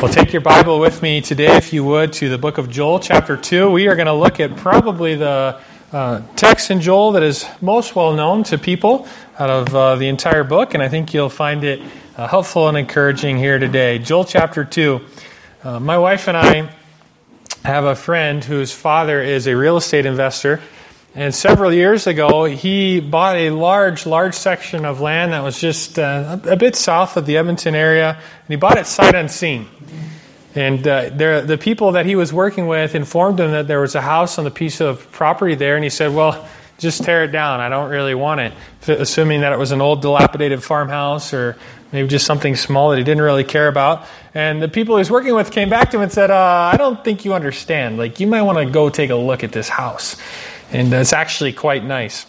Well, take your Bible with me today, if you would, to the book of Joel, chapter 2. We are going to look at probably the text in Joel that is most well known to people out of the entire book, and I think you'll find it helpful and encouraging here today. Joel chapter 2. My wife and I have a friend whose father is a real estate investor, and several years ago, he bought a large section of land that was just a bit south of the Edmonton area, and he bought it sight unseen. And the people that he was working with informed him that there was a house on the piece of property there, and he said, well, just tear it down. I don't really want it, assuming that it was an old dilapidated farmhouse or maybe just something small that he didn't really care about. And the people he was working with came back to him and said, I don't think you understand. Like, you might want to go take a look at this house. And it's actually quite nice.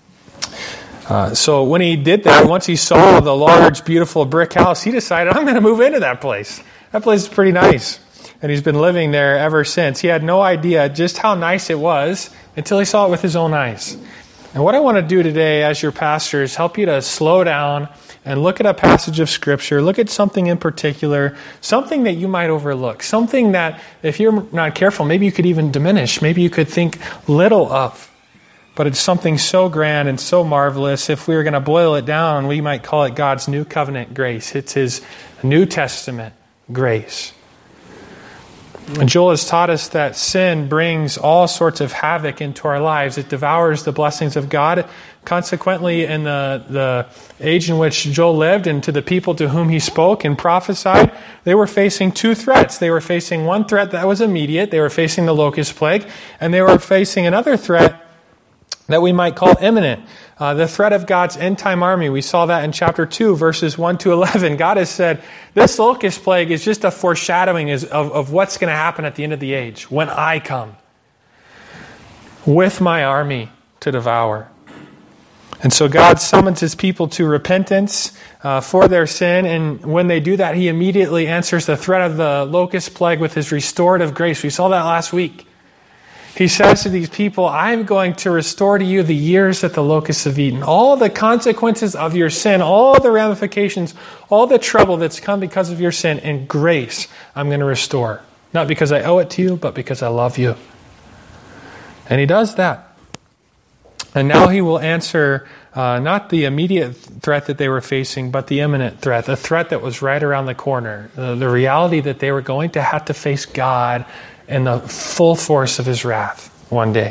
So when he did that, once he saw the large, beautiful brick house, he decided, I'm going to move into that place. That place is pretty nice. And he's been living there ever since. He had no idea just how nice it was until he saw it with his own eyes. And what I want to do today as your pastor is help you to slow down and look at a passage of Scripture, look at something in particular, something that you might overlook, something that, if you're not careful, maybe you could even diminish, maybe you could think little of. But it's something so grand and so marvelous, if we were going to boil it down, we might call it God's New Covenant grace. It's His New Testament grace. And Joel has taught us that sin brings all sorts of havoc into our lives. It devours the blessings of God. Consequently, in the age in which Joel lived and to the people to whom he spoke and prophesied, they were facing two threats. They were facing one threat that was immediate. They were facing the locust plague. And they were facing another threat that we might call imminent. The threat of God's end-time army. We saw that in chapter 2, verses 1 to 11. God has said, this locust plague is just a foreshadowing of what's going to happen at the end of the age, when I come with my army to devour. And so God summons His people to repentance for their sin, and when they do that, He immediately answers the threat of the locust plague with His restorative grace. We saw that last week. He says to these people, I'm going to restore to you the years that the locusts have eaten. All the consequences of your sin, all the ramifications, all the trouble that's come because of your sin, and grace I'm going to restore. Not because I owe it to you, but because I love you. And He does that. And now He will answer not the immediate threat that they were facing, but the imminent threat, the threat that was right around the corner, the reality that they were going to have to face God in the full force of His wrath one day.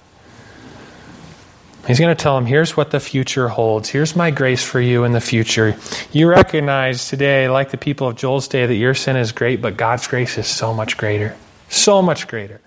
He's going to tell them, here's what the future holds. Here's my grace for you in the future. You recognize today, like the people of Joel's day, that your sin is great, but God's grace is so much greater. So much greater.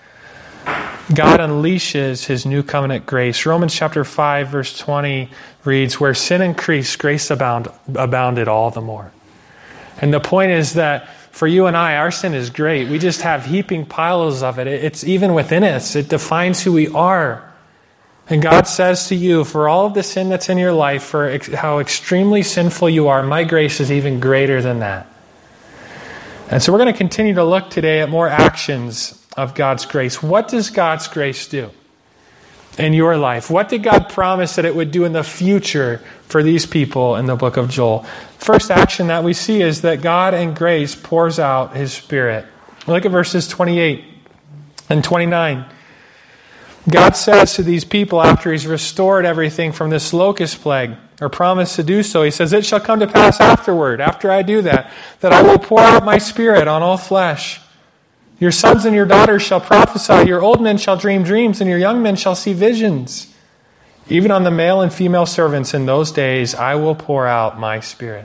God unleashes His new covenant grace. Romans chapter 5, verse 20 reads, where sin increased, grace abounded all the more. And the point is that for you and I, our sin is great. We just have heaping piles of it. It's even within us. It defines who we are. And God says to you, for all of the sin that's in your life, for how extremely sinful you are, my grace is even greater than that. And so we're going to continue to look today at more actions of God's grace. What does God's grace do in your life? What did God promise that it would do in the future for these people in the book of Joel? First action that we see is that God in grace pours out His Spirit. Look at verses 28 and 29. God says to these people after He's restored everything from this locust plague, or promised to do so, He says, it shall come to pass afterward, after I do that I will pour out my Spirit on all flesh. Your sons and your daughters shall prophesy, your old men shall dream dreams, and your young men shall see visions. Even on the male and female servants in those days, I will pour out my Spirit.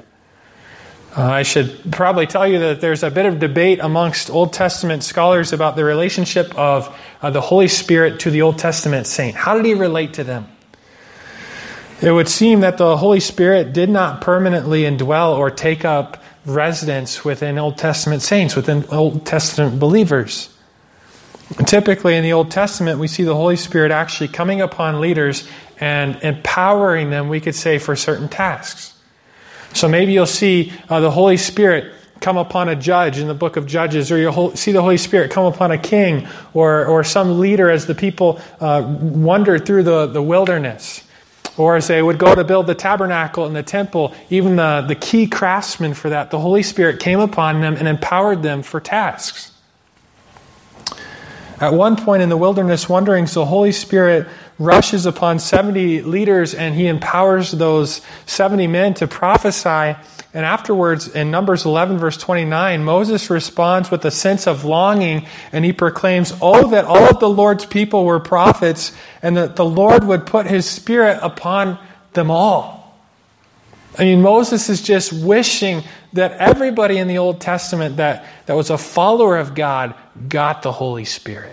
I should probably tell you that there's a bit of debate amongst Old Testament scholars about the relationship of the Holy Spirit to the Old Testament saint. How did He relate to them? It would seem that the Holy Spirit did not permanently indwell or take up residence within Old Testament saints, within Old Testament believers. Typically in the Old Testament, we see the Holy Spirit actually coming upon leaders and empowering them, we could say, for certain tasks. So maybe you'll see the Holy Spirit come upon a judge in the book of Judges, or you'll see the Holy Spirit come upon a king or some leader as the people wandered through the wilderness. Or as they would go to build the tabernacle and the temple, even the key craftsmen for that, the Holy Spirit came upon them and empowered them for tasks. At one point in the wilderness wanderings, the Holy Spirit rushes upon 70 leaders and he empowers those 70 men to prophesy. And afterwards, in Numbers 11, verse 29, Moses responds with a sense of longing, and he proclaims, "Oh, that all of the Lord's people were prophets, and that the Lord would put his Spirit upon them all." I mean, Moses is just wishing that everybody in the Old Testament that was a follower of God got the Holy Spirit.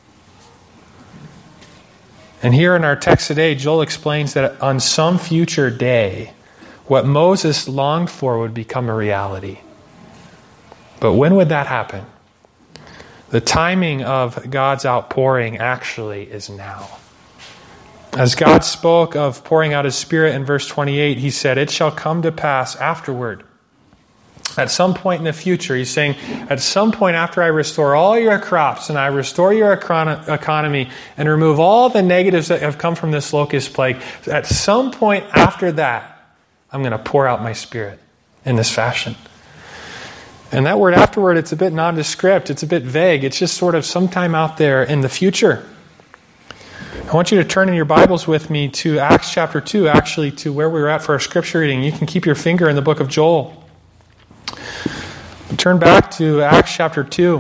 And here in our text today, Joel explains that on some future day, what Moses longed for would become a reality. But when would that happen? The timing of God's outpouring actually is now. As God spoke of pouring out his Spirit in verse 28, he said, "It shall come to pass afterward." At some point in the future, he's saying, at some point after I restore all your crops and I restore your economy and remove all the negatives that have come from this locust plague, at some point after that, I'm going to pour out my Spirit in this fashion. And that word afterward, it's a bit nondescript. It's a bit vague. It's just sort of sometime out there in the future. I want you to turn in your Bibles with me to Acts chapter 2, actually to where we were at for our scripture reading. You can keep your finger in the book of Joel. Turn back to Acts chapter 2.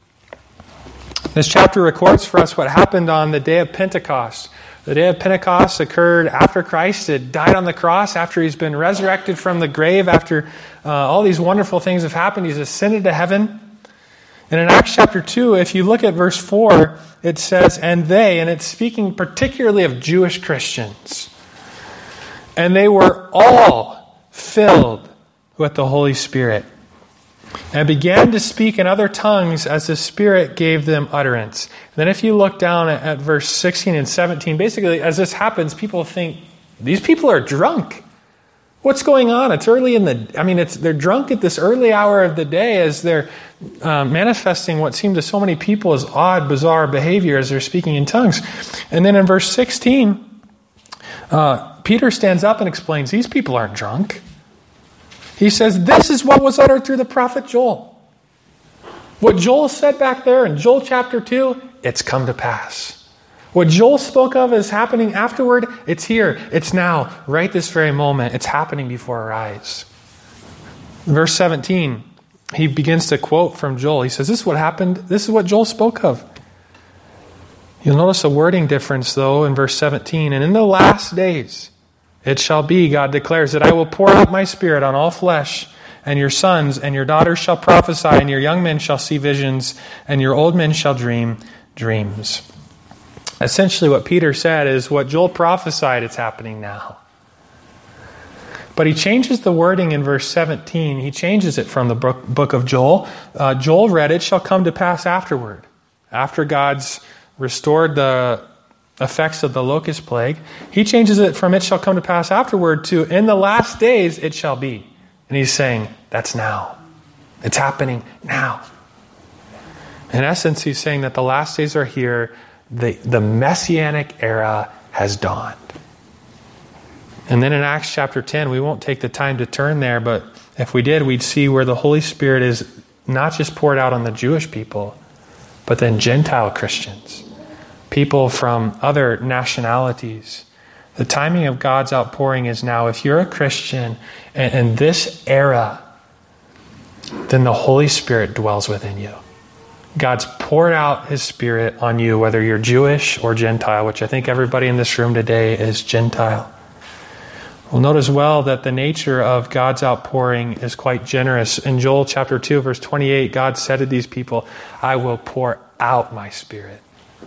This chapter records for us what happened on the day of Pentecost. The day of Pentecost occurred after Christ had died on the cross, after he's been resurrected from the grave, after all these wonderful things have happened. He's ascended to heaven. And in Acts chapter 2, if you look at verse 4, it says, "And they," and it's speaking particularly of Jewish Christians, "and they were all filled with the Holy Spirit, and began to speak in other tongues as the Spirit gave them utterance." And then if you look down at verse 16 and 17, basically as this happens, people think, these people are drunk. What's going on? It's early they're drunk at this early hour of the day as they're manifesting what seemed to so many people as odd, bizarre behavior as they're speaking in tongues. And then in verse 16, Peter stands up and explains, these people aren't drunk. He says, this is what was uttered through the prophet Joel. What Joel said back there in Joel chapter 2, it's come to pass. What Joel spoke of as happening afterward, it's here, it's now, right this very moment. It's happening before our eyes. Verse 17, he begins to quote from Joel. He says, this is what happened, this is what Joel spoke of. You'll notice a wording difference, though, in verse 17. "And in the last days it shall be," God declares, "that I will pour out my Spirit on all flesh, and your sons and your daughters shall prophesy, and your young men shall see visions, and your old men shall dream dreams." Essentially what Peter said is what Joel prophesied, it's happening now. But he changes the wording in verse 17. He changes it from the book of Joel. Joel read, "It shall come to pass afterward." After God's restored the effects of the locust plague, he changes it from "it shall come to pass afterward" to "in the last days it shall be." And he's saying, that's now. It's happening now. In essence, he's saying that the last days are here. The Messianic era has dawned. And then in Acts chapter 10, we won't take the time to turn there, but if we did, we'd see where the Holy Spirit is not just poured out on the Jewish people, but then Gentile Christians, people from other nationalities. The timing of God's outpouring is now. If you're a Christian in this era, then the Holy Spirit dwells within you. God's poured out his Spirit on you, whether you're Jewish or Gentile, which I think everybody in this room today is Gentile. We'll note as well that the nature of God's outpouring is quite generous. In Joel chapter 2, verse 28, God said to these people, "I will pour out my Spirit."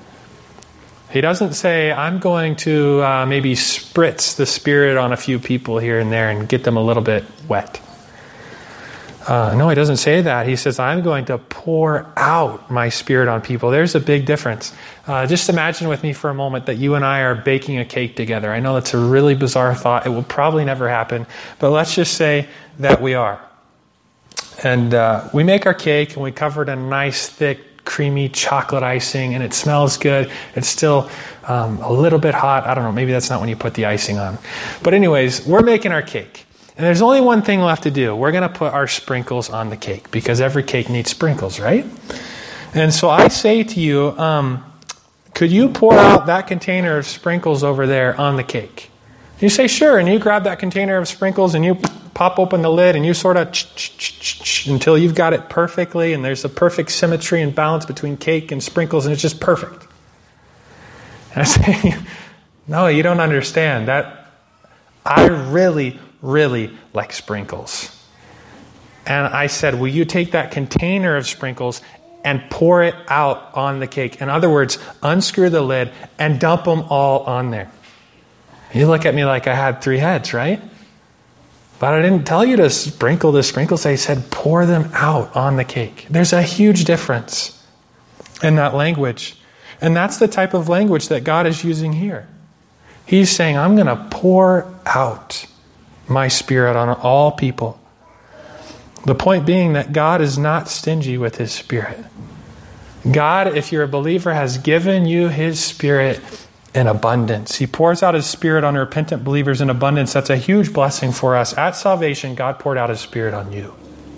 He doesn't say, I'm going to maybe spritz the Spirit on a few people here and there and get them a little bit wet. No, he doesn't say that. He says, I'm going to pour out my Spirit on people. There's a big difference. Just imagine with me for a moment that you and I are baking a cake together. I know that's a really bizarre thought. It will probably never happen. But let's just say that we are. And we make our cake and we cover it in a nice, thick, creamy chocolate icing, and it smells good. It's still a little bit hot. I don't know, maybe that's not when you put the icing on. But anyways, we're making our cake. And there's only one thing left to do. We're going to put our sprinkles on the cake, because every cake needs sprinkles, right? And so I say to you, could you pour out that container of sprinkles over there on the cake? You say, sure, and you grab that container of sprinkles and you pop open the lid and you sort of until you've got it perfectly, and there's a perfect symmetry and balance between cake and sprinkles, and it's just perfect. And I say, no, you don't understand. That I really, really like sprinkles. And I said, will you take that container of sprinkles and pour it out on the cake? In other words, unscrew the lid and dump them all on there. You look at me like I had 3 heads, right? But I didn't tell you to sprinkle the sprinkles. I said pour them out on the cake. There's a huge difference in that language. And that's the type of language that God is using here. He's saying, I'm going to pour out my Spirit on all people. The point being that God is not stingy with His Spirit. God, if you're a believer, has given you His Spirit in abundance. He pours out His Spirit on repentant believers in abundance. That's a huge blessing for us. At salvation, God poured out His Spirit on you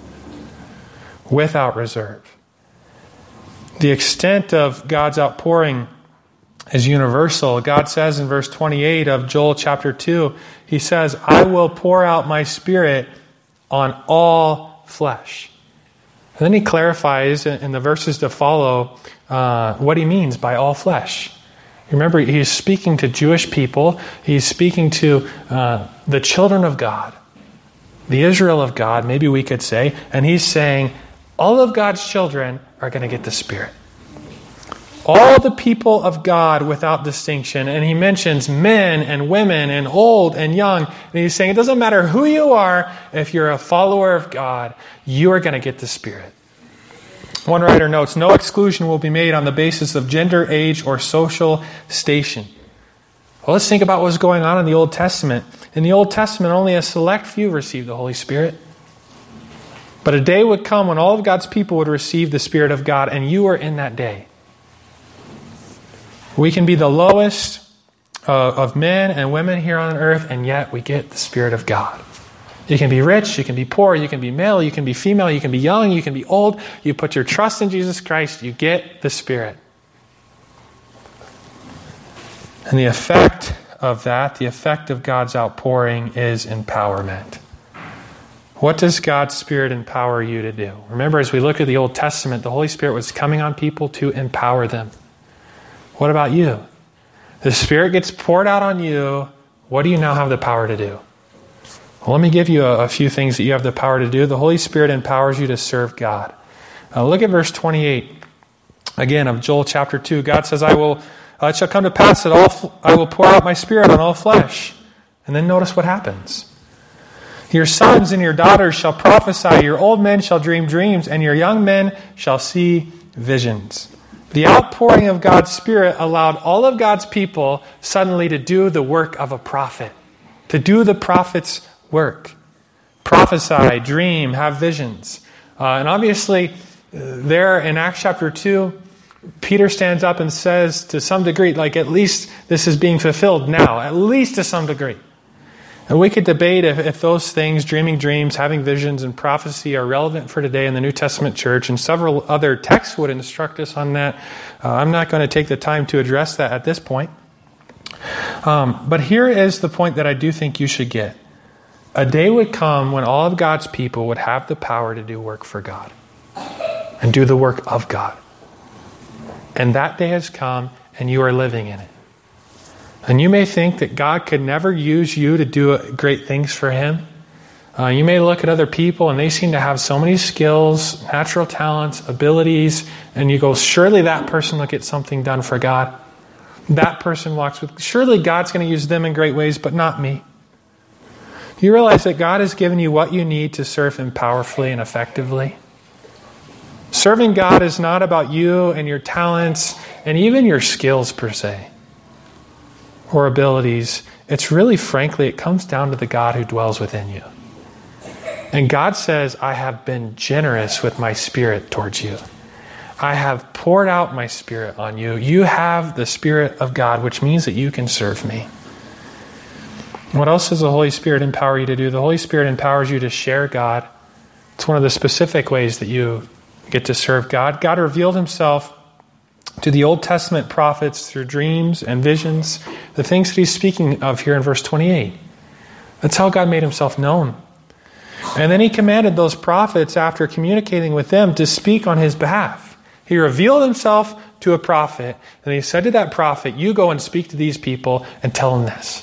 without reserve. The extent of God's outpouring is universal. God says in verse 28 of Joel chapter 2, He says, I will pour out my Spirit on all flesh. And then He clarifies in the verses to follow what He means by all flesh. Remember, He's speaking to Jewish people. He's speaking to the children of God, the Israel of God, maybe we could say. And He's saying, all of God's children are going to get the Spirit. All the people of God without distinction. And He mentions men and women and old and young. And He's saying, it doesn't matter who you are, if you're a follower of God, you are going to get the Spirit. One writer notes, no exclusion will be made on the basis of gender, age, or social station. Well, let's think about what's going on in the Old Testament. In the Old Testament, only a select few received the Holy Spirit. But a day would come when all of God's people would receive the Spirit of God, and you are in that day. We can be the lowest of men and women here on earth, and yet we get the Spirit of God. You can be rich, you can be poor, you can be male, you can be female, you can be young, you can be old. You put your trust in Jesus Christ, you get the Spirit. And the effect of that, the effect of God's outpouring is empowerment. What does God's Spirit empower you to do? Remember, as we look at the Old Testament, the Holy Spirit was coming on people to empower them. What about you? The Spirit gets poured out on you. What do you now have the power to do? Well, let me give you a few things that you have the power to do. The Holy Spirit empowers you to serve God. Look at verse 28, again, of Joel chapter 2. God says, it shall come to pass that I will pour out my Spirit on all flesh. And then notice what happens. Your sons and your daughters shall prophesy, your old men shall dream dreams, and your young men shall see visions. The outpouring of God's Spirit allowed all of God's people suddenly to do the work of a prophet, to do the prophet's work. Prophesy, dream, have visions. And obviously, there in Acts chapter 2, Peter stands up and says to some degree, like at least this is being fulfilled now, at least to some degree. And we could debate if those things, dreaming dreams, having visions, and prophecy are relevant for today in the New Testament church, and several other texts would instruct us on that. I'm not going to take the time to address that at this point. But here is the point that I do think you should get. A day would come when all of God's people would have the power to do work for God and do the work of God. And that day has come, and you are living in it. And you may think that God could never use you to do great things for Him. You may look at other people, and they seem to have so many skills, natural talents, abilities, and you go, surely that person will get something done for God. That person walks with, surely God's going to use them in great ways, but not me. You realize that God has given you what you need to serve Him powerfully and effectively. Serving God is not about you and your talents and even your skills per se or abilities. It's really, frankly, it comes down to the God who dwells within you. And God says, I have been generous with my Spirit towards you. I have poured out my Spirit on you. You have the Spirit of God, which means that you can serve me. What else does the Holy Spirit empower you to do? The Holy Spirit empowers you to share God. It's one of the specific ways that you get to serve God. God revealed himself to the Old Testament prophets through dreams and visions, the things that he's speaking of here in verse 28. That's how God made himself known. And then he commanded those prophets, after communicating with them, to speak on his behalf. He revealed himself to a prophet, and he said to that prophet, you go and speak to these people and tell them this.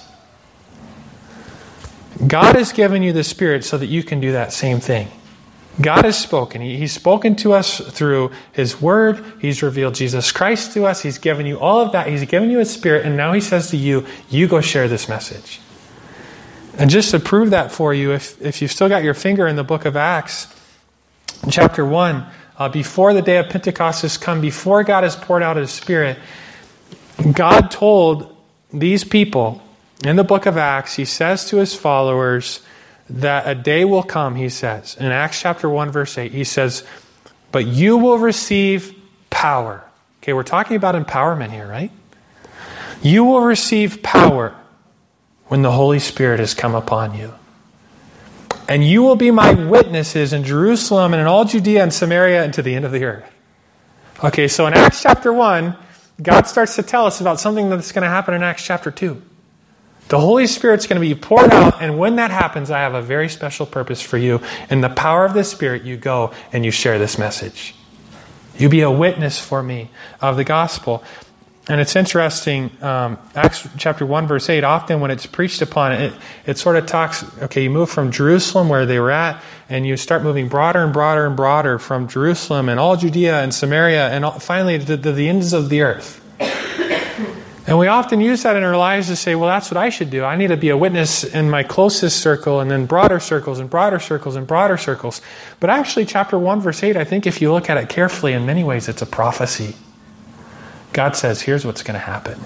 God has given you the Spirit so that you can do that same thing. God has spoken. He's spoken to us through his word. He's revealed Jesus Christ to us. He's given you all of that. He's given you his Spirit, and now he says to you, you go share this message. And just to prove that for you, if you've still got your finger in the book of Acts, chapter 1, before the day of Pentecost has come, before God has poured out his Spirit, God told these people in the book of Acts, he says to his followers that a day will come, he says. In Acts chapter 1, verse 8, he says, but you will receive power. Okay, we're talking about empowerment here, right? You will receive power when the Holy Spirit has come upon you. And you will be my witnesses in Jerusalem and in all Judea and Samaria and to the end of the earth. Okay, so in Acts chapter 1, God starts to tell us about something that's going to happen in Acts chapter 2. The Holy Spirit's going to be poured out, and when that happens, I have a very special purpose for you. In the power of the Spirit, you go and you share this message. You be a witness for me of the gospel. And it's interesting, Acts chapter 1, verse 8, often when it's preached upon, it sort of talks, okay, you move from Jerusalem where they were at, and you start moving broader and broader and broader from Jerusalem and all Judea and Samaria and finally to the ends of the earth. And we often use that in our lives to say, well, that's what I should do. I need to be a witness in my closest circle and then broader circles and broader circles and broader circles. But actually, chapter 1, verse 8, I think if you look at it carefully, in many ways, it's a prophecy. God says, here's what's going to happen.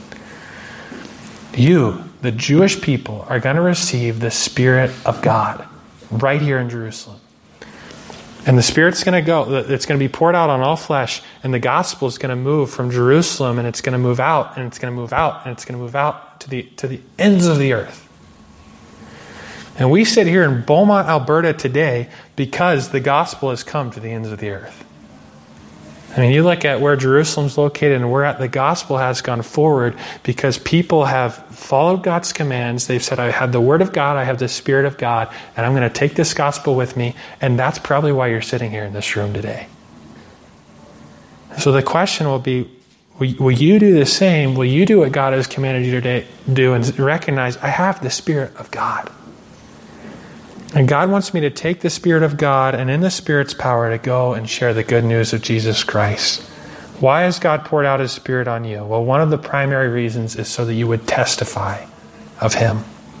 You, the Jewish people, are going to receive the Spirit of God right here in Jerusalem. And the Spirit's going to go. It's going to be poured out on all flesh. And the gospel is going to move from Jerusalem, and it's going to move out, and it's going to move out, and it's going to move out to the ends of the earth. And we sit here in Beaumont, Alberta today because the gospel has come to the ends of the earth. I mean, you look at where Jerusalem's located and where the gospel has gone forward because people have followed God's commands. They've said, I have the Word of God, I have the Spirit of God, and I'm going to take this gospel with me. And that's probably why you're sitting here in this room today. So the question will be, will you do the same? Will you do what God has commanded you to do and recognize, I have the Spirit of God? And God wants me to take the Spirit of God and in the Spirit's power to go and share the good news of Jesus Christ. Why has God poured out his Spirit on you? Well, one of the primary reasons is so that you would testify of him.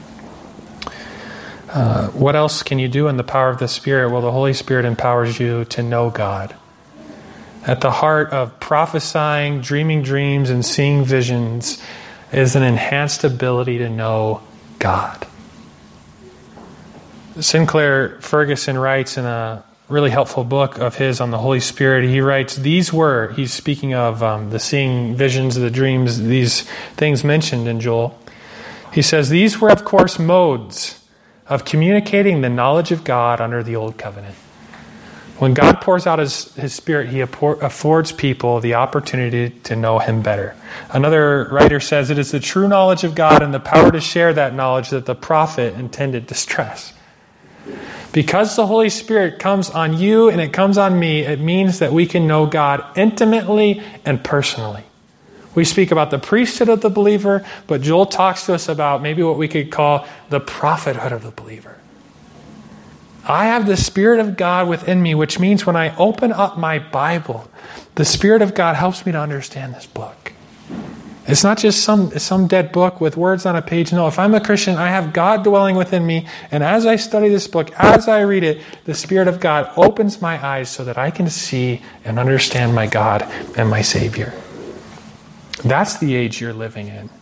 What else can you do in the power of the Spirit? Well, the Holy Spirit empowers you to know God. At the heart of prophesying, dreaming dreams, and seeing visions is an enhanced ability to know God. Sinclair Ferguson writes in a really helpful book of his on the Holy Spirit, he writes, he's speaking of the seeing visions, the dreams, these things mentioned in Joel. He says, these were, of course, modes of communicating the knowledge of God under the Old Covenant. When God pours out his Spirit, he affords people the opportunity to know him better. Another writer says, it is the true knowledge of God and the power to share that knowledge that the prophet intended to stress. Because the Holy Spirit comes on you and it comes on me, it means that we can know God intimately and personally. We speak about the priesthood of the believer, but Joel talks to us about maybe what we could call the prophethood of the believer. I have the Spirit of God within me, which means when I open up my Bible, the Spirit of God helps me to understand this book. It's not just some dead book with words on a page. No, if I'm a Christian, I have God dwelling within me. And as I study this book, as I read it, the Spirit of God opens my eyes so that I can see and understand my God and my Savior. That's the age you're living in.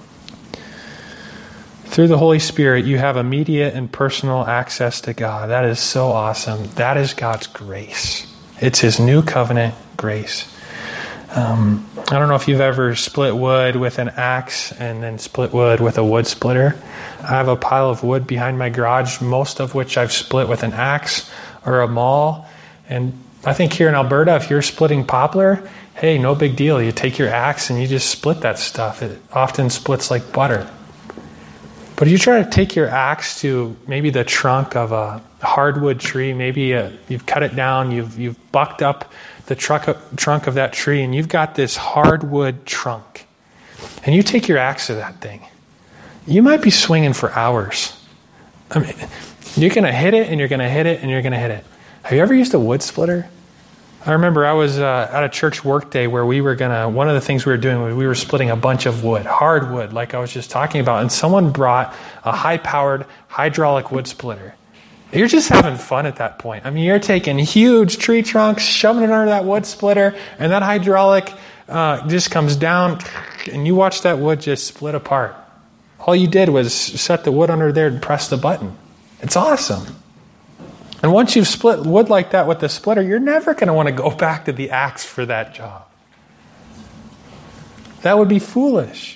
Through the Holy Spirit, you have immediate and personal access to God. That is so awesome. That is God's grace. It's His new covenant grace. I don't know if you've ever split wood with an axe and then split wood with a wood splitter. I have a pile of wood behind my garage, most of which I've split with an axe or a maul. And I think here in Alberta, if you're splitting poplar, hey, no big deal. You take your axe and you just split that stuff. It often splits like butter. But if you try to take your axe to maybe the trunk of a hardwood tree, maybe you've cut it down, you've bucked up the trunk of that tree, and you've got this hardwood trunk, and you take your axe to that thing, you might be swinging for hours. I mean, you're going to hit it, and you're going to hit it, and you're going to hit it. Have you ever used a wood splitter? I remember I was at a church work day where one of the things we were doing was we were splitting a bunch of wood, hardwood, like I was just talking about, and someone brought a high-powered hydraulic wood splitter. You're just having fun at that point. I mean, you're taking huge tree trunks, shoving it under that wood splitter, and that hydraulic just comes down, and you watch that wood just split apart. All you did was set the wood under there and press the button. It's awesome. And once you've split wood like that with the splitter, you're never going to want to go back to the axe for that job. That would be foolish.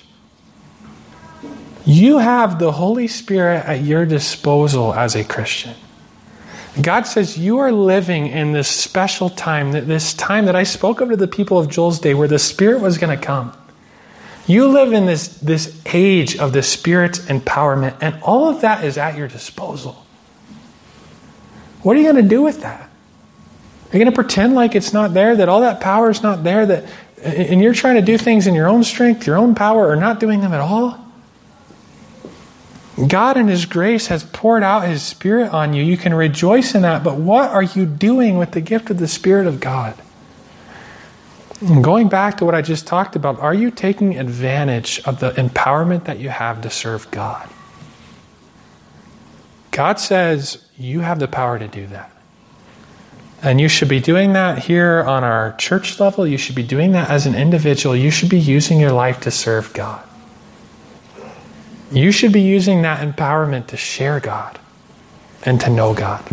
You have the Holy Spirit at your disposal as a Christian. God says you are living in this special time, this time that I spoke of to the people of Joel's day where the Spirit was going to come. You live in this age of the Spirit's empowerment, and all of that is at your disposal. What are you going to do with that? Are you going to pretend like it's not there, that all that power is not there, and you're trying to do things in your own strength, your own power, or not doing them at all? God in His grace has poured out His Spirit on you. You can rejoice in that, but what are you doing with the gift of the Spirit of God? And going back to what I just talked about, are you taking advantage of the empowerment that you have to serve God? God says you have the power to do that. And you should be doing that here on our church level. You should be doing that as an individual. You should be using your life to serve God. You should be using that empowerment to share God and to know God.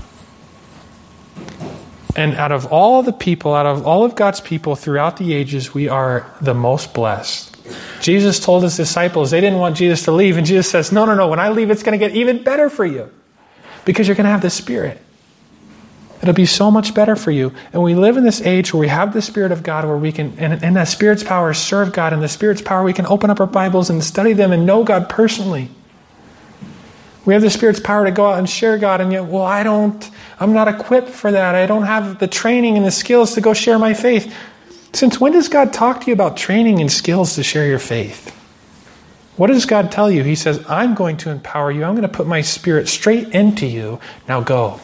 And out of all the people, out of all of God's people throughout the ages, we are the most blessed. Jesus told His disciples, they didn't want Jesus to leave. And Jesus says, no, when I leave, it's going to get even better for you. Because you're going to have the Spirit. It'll be so much better for you. And we live in this age where we have the Spirit of God, where we can, and the Spirit's power, serve God. And the Spirit's power, we can open up our Bibles and study them and know God personally. We have the Spirit's power to go out and share God. And yet, I'm not equipped for that. I don't have the training and the skills to go share my faith. Since when does God talk to you about training and skills to share your faith? What does God tell you? He says, I'm going to empower you. I'm going to put my Spirit straight into you. Now go.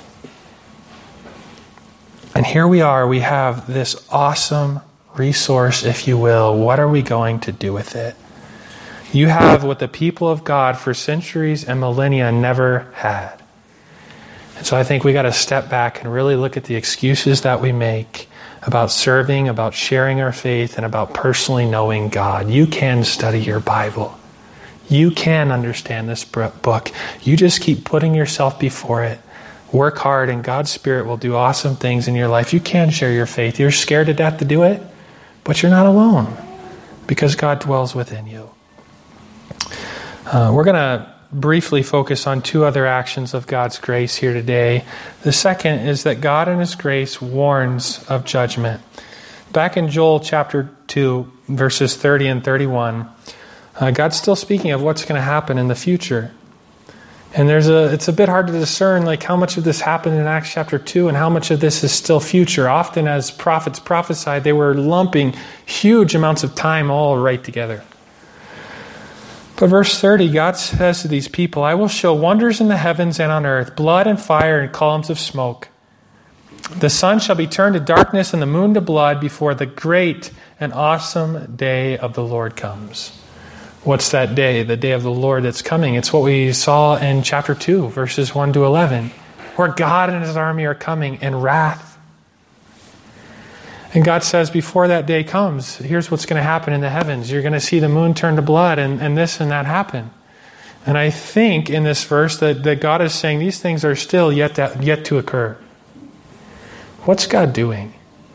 And here we are. We have this awesome resource, if you will. What are we going to do with it? You have what the people of God for centuries and millennia never had. And so I think we got to step back and really look at the excuses that we make about serving, about sharing our faith, and about personally knowing God. You can study your Bible. You can understand this book. You just keep putting yourself before it. Work hard, and God's Spirit will do awesome things in your life. You can share your faith. You're scared to death to do it, but you're not alone because God dwells within you. We're going to briefly focus on two other actions of God's grace here today. The second is that God in His grace warns of judgment. Back in Joel chapter 2, verses 30 and 31, God's still speaking of what's going to happen in the future. And it's a bit hard to discern like how much of this happened in Acts chapter 2 and how much of this is still future. Often as prophets prophesied, they were lumping huge amounts of time all right together. But verse 30, God says to these people, I will show wonders in the heavens and on earth, blood and fire and columns of smoke. The sun shall be turned to darkness and the moon to blood before the great and awesome day of the Lord comes. What's that day? The day of the Lord that's coming. It's what we saw in chapter 2, verses 1 to 11, where God and His army are coming in wrath. And God says before that day comes, here's what's going to happen in the heavens. You're going to see the moon turn to blood and this and that happen. And I think in this verse that God is saying these things are still yet to occur. What's God doing?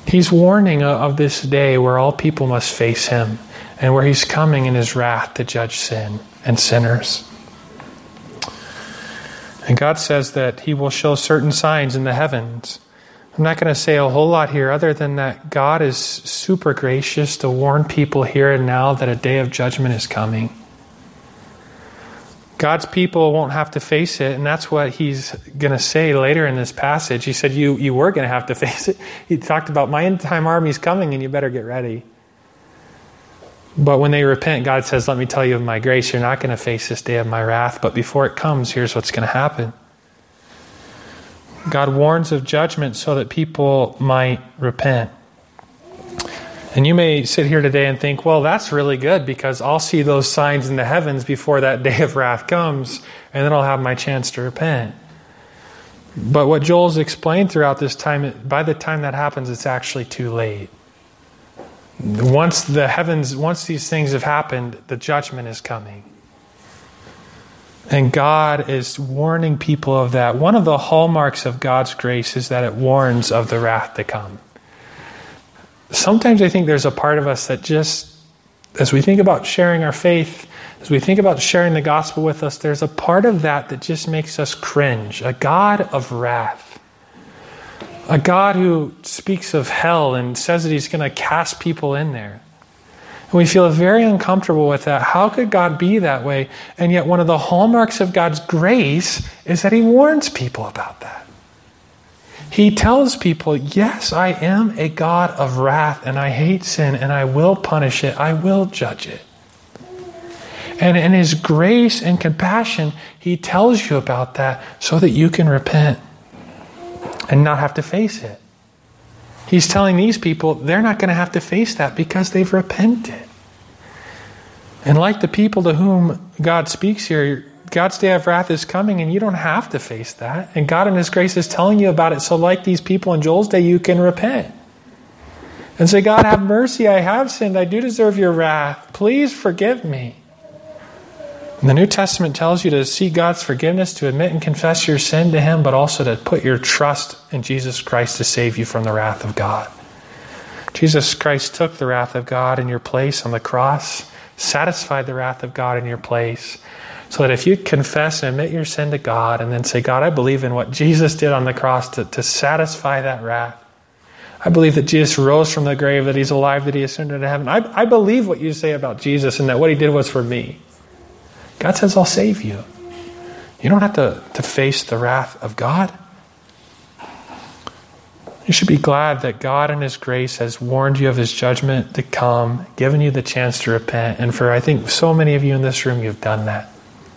He's warning of this day where all people must face him and where he's coming in his wrath to judge sin and sinners. And God says that he will show certain signs in the heavens. I'm not going to say a whole lot here other than that God is super gracious to warn people here and now that a day of judgment is coming. God's people won't have to face it, and that's what he's going to say later in this passage. He said you were going to have to face it. He talked about my end time army's coming and you better get ready. But when they repent, God says, let me tell you of my grace. You're not going to face this day of my wrath, but before it comes, here's what's going to happen. God warns of judgment so that people might repent. And you may sit here today and think, well, that's really good because I'll see those signs in the heavens before that day of wrath comes, and then I'll have my chance to repent. But what Joel's explained throughout this time, by the time that happens, it's actually too late. Once these things have happened, the judgment is coming. And God is warning people of that. One of the hallmarks of God's grace is that it warns of the wrath to come. Sometimes I think there's a part of us that just, as we think about sharing our faith, as we think about sharing the gospel with us, there's a part of that just makes us cringe. A God of wrath. A God who speaks of hell and says that he's going to cast people in there. And we feel very uncomfortable with that. How could God be that way? And yet one of the hallmarks of God's grace is that he warns people about that. He tells people, yes, I am a God of wrath and I hate sin and I will punish it. I will judge it. And in his grace and compassion, he tells you about that so that you can repent and not have to face it. He's telling these people they're not going to have to face that because they've repented. And like the people to whom God speaks here, God's day of wrath is coming and you don't have to face that. And God in his grace is telling you about it. So like these people in Joel's day, you can repent. And say, God, have mercy. I have sinned. I do deserve your wrath. Please forgive me. And the New Testament tells you to seek God's forgiveness, to admit and confess your sin to him, but also to put your trust in Jesus Christ to save you from the wrath of God. Jesus Christ took the wrath of God in your place on the cross, satisfied the wrath of God in your place, so that if you confess and admit your sin to God and then say, God, I believe in what Jesus did on the cross to satisfy that wrath. I believe that Jesus rose from the grave, that he's alive, that he ascended to heaven. I believe what you say about Jesus and that what he did was for me. God says, I'll save you. You don't have to face the wrath of God. You should be glad that God in his grace has warned you of his judgment to come, given you the chance to repent. And for, I think, so many of you in this room, you've done that.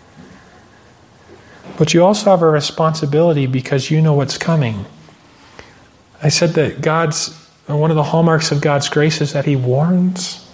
But you also have a responsibility because you know what's coming. I said that one of the hallmarks of God's grace is that he warns.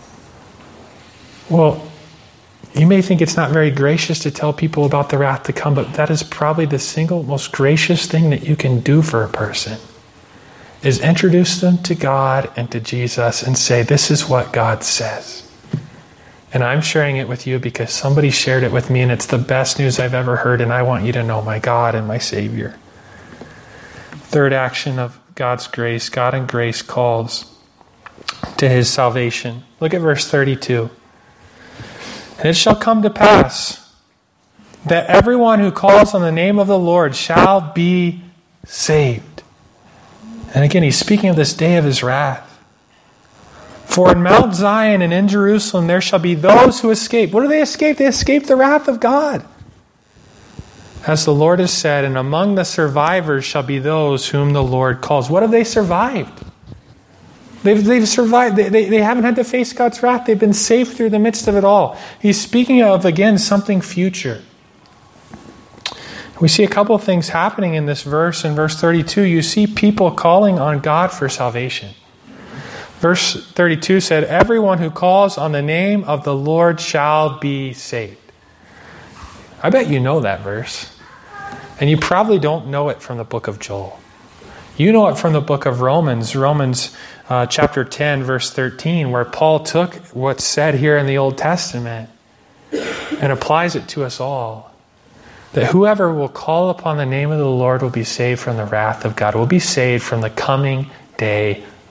Well, you may think it's not very gracious to tell people about the wrath to come, but that is probably the single most gracious thing that you can do for a person, is introduce them to God and to Jesus and say, this is what God says. And I'm sharing it with you because somebody shared it with me and it's the best news I've ever heard, and I want you to know my God and my Savior. Third action of God's grace, God in grace calls to his salvation. Look at verse 32. And it shall come to pass that everyone who calls on the name of the Lord shall be saved. And again, he's speaking of this day of his wrath. For in Mount Zion and in Jerusalem there shall be those who escape. What do they escape? They escape the wrath of God. As the Lord has said, and among the survivors shall be those whom the Lord calls. What have they survived? They've survived. They haven't had to face God's wrath. They've been safe through the midst of it all. He's speaking of, again, something future. We see a couple of things happening in this verse. In verse 32, you see people calling on God for salvation. Verse 32 said, everyone who calls on the name of the Lord shall be saved. I bet you know that verse. And you probably don't know it from the book of Joel. You know it from the book of Romans chapter 10, verse 13, where Paul took what's said here in the Old Testament and applies it to us all. That whoever will call upon the name of the Lord will be saved from the wrath of God, will be saved from the coming day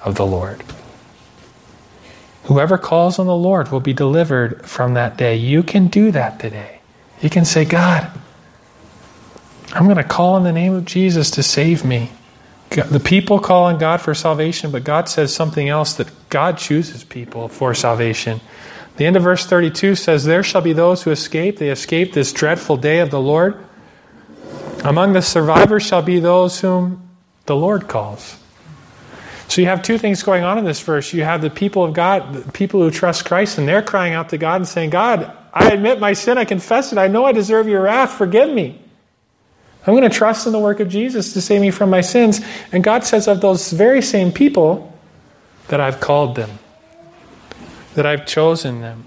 of the Lord. Whoever calls on the Lord will be delivered from that day. You can do that today. You can say, God, I'm going to call on the name of Jesus to save me. The people call on God for salvation, but God says something else, that God chooses people for salvation. The end of verse 32 says, there shall be those who escape. They escape this dreadful day of the Lord. Among the survivors shall be those whom the Lord calls. So you have two things going on in this verse. You have the people of God, the people who trust Christ, and they're crying out to God and saying, God, I admit my sin, I confess it, I know I deserve your wrath, forgive me. I'm going to trust in the work of Jesus to save me from my sins. And God says of those very same people that I've called them, that I've chosen them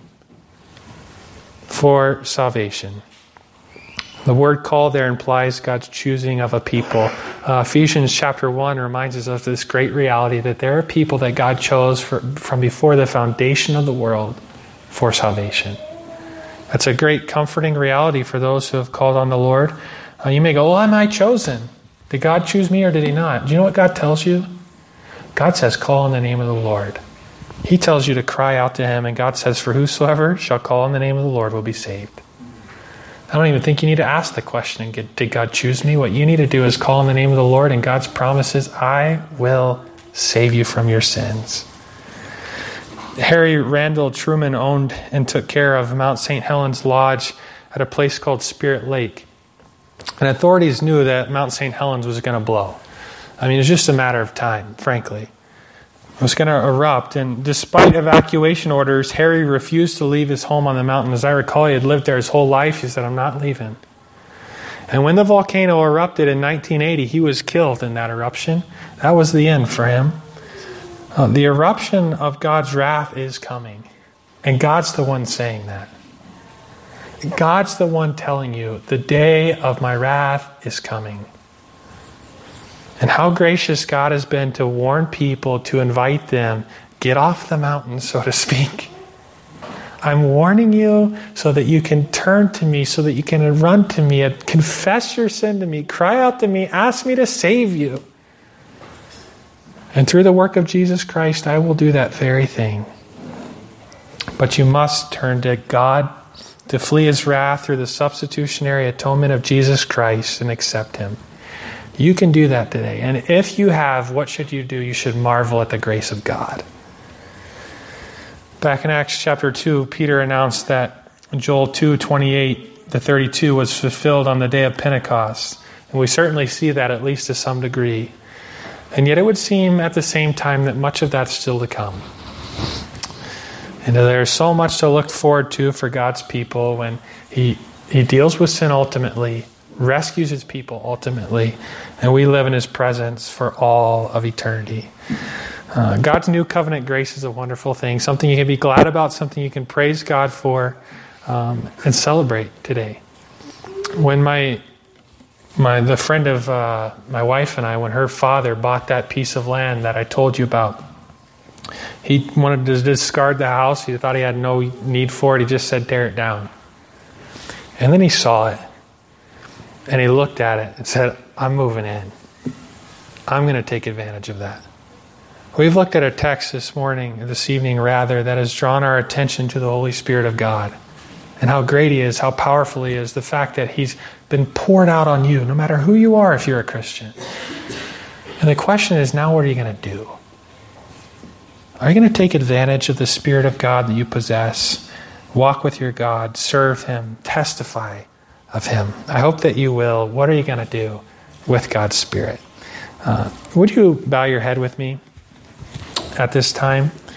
for salvation. The word call there implies God's choosing of a people. Ephesians chapter 1 reminds us of this great reality that there are people that God chose from before the foundation of the world for salvation. That's a great comforting reality for those who have called on the Lord. You may go, well, am I chosen? Did God choose me or did he not? Do you know what God tells you? God says, call on the name of the Lord. He tells you to cry out to him, and God says, for whosoever shall call on the name of the Lord will be saved. I don't even think you need to ask the question, did God choose me? What you need to do is call on the name of the Lord, and God's promise is, I will save you from your sins. Harry Randall Truman owned and took care of Mount St. Helens Lodge at a place called Spirit Lake. And authorities knew that Mount St. Helens was going to blow. I mean, it was just a matter of time, frankly. It was going to erupt, and despite evacuation orders, Harry refused to leave his home on the mountain. As I recall, he had lived there his whole life. He said, I'm not leaving. And when the volcano erupted in 1980, he was killed in that eruption. That was the end for him. The eruption of God's wrath is coming, and God's the one saying that. God's the one telling you, the day of my wrath is coming. And how gracious God has been to warn people, to invite them, get off the mountain, so to speak. I'm warning you so that you can turn to me, so that you can run to me and confess your sin to me, cry out to me, ask me to save you. And through the work of Jesus Christ, I will do that very thing. But you must turn to God to flee his wrath through the substitutionary atonement of Jesus Christ and accept him. You can do that today. And if you have, what should you do? You should marvel at the grace of God. Back in Acts chapter 2, Peter announced that Joel 2:28-32 was fulfilled on the day of Pentecost. And we certainly see that, at least to some degree. And yet it would seem at the same time that much of that's still to come. And there's so much to look forward to for God's people when He deals with sin ultimately, rescues His people ultimately, and we live in His presence for all of eternity. God's new covenant grace is a wonderful thing, something you can be glad about, something you can praise God for, and celebrate today. When the friend of my wife and I, when her father bought that piece of land that I told you about, he wanted to discard the house. He thought he had no need for it. He just said, tear it down. And then he saw it. And he looked at it and said, I'm moving in. I'm going to take advantage of that. We've looked at a text this evening, that has drawn our attention to the Holy Spirit of God. And how great He is, how powerful He is. The fact that He's been poured out on you, no matter who you are if you're a Christian. And the question is, now what are you going to do? Are you going to take advantage of the Spirit of God that you possess? Walk with your God, serve Him, testify of Him. I hope that you will. What are you going to do with God's Spirit? Would you bow your head with me at this time?